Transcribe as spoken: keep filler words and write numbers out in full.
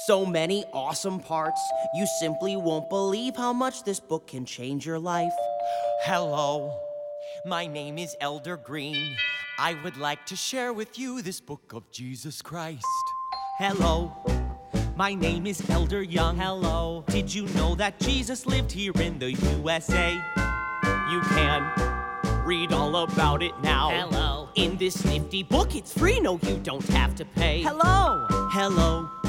So many awesome parts. You simply won't believe how much this book can change your life. Hello, my name is Elder Green. I would like to share with you this book of Jesus Christ. Hello, my name is Elder Young. Hello, did you know that Jesus lived here in the U S A? You can read all about it now. Hello. In this nifty book, it's free. No, you don't have to pay. Hello. Hello.